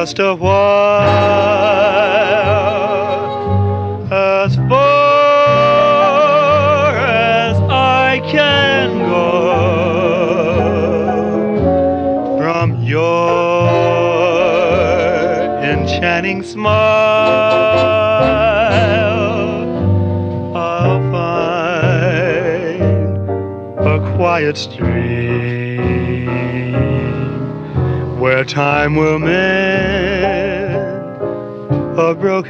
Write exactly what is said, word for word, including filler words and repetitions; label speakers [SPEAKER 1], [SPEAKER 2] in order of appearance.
[SPEAKER 1] just a while, as far as I can go from your enchanting smile. I'll find a quiet stream where time will mend a broken